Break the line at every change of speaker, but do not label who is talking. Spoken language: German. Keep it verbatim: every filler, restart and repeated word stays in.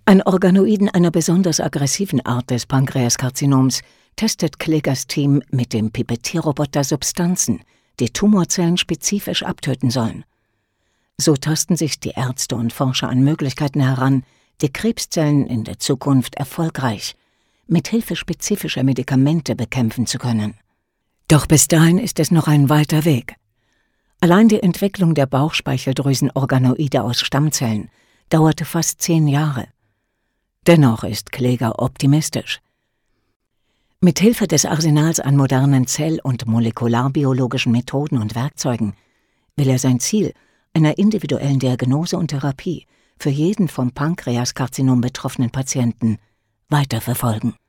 Ein Organoiden einer besonders aggressiven Art des Pankreaskarzinoms testet Klegers Team mit dem Pipettierroboter Substanzen, die Tumorzellen spezifisch abtöten sollen. So tasten sich die Ärzte und Forscher an Möglichkeiten heran, die Krebszellen in der Zukunft erfolgreich mit Hilfe spezifischer Medikamente bekämpfen zu können. Doch bis dahin ist es noch ein weiter Weg. Allein die Entwicklung der Bauchspeicheldrüsenorganoide aus Stammzellen dauerte fast zehn Jahre. Dennoch ist Kleger optimistisch. Mit Hilfe des Arsenals an modernen zell- und molekularbiologischen Methoden und Werkzeugen will er sein Ziel einer individuellen Diagnose und Therapie für jeden vom Pankreaskarzinom betroffenen Patienten weiterverfolgen.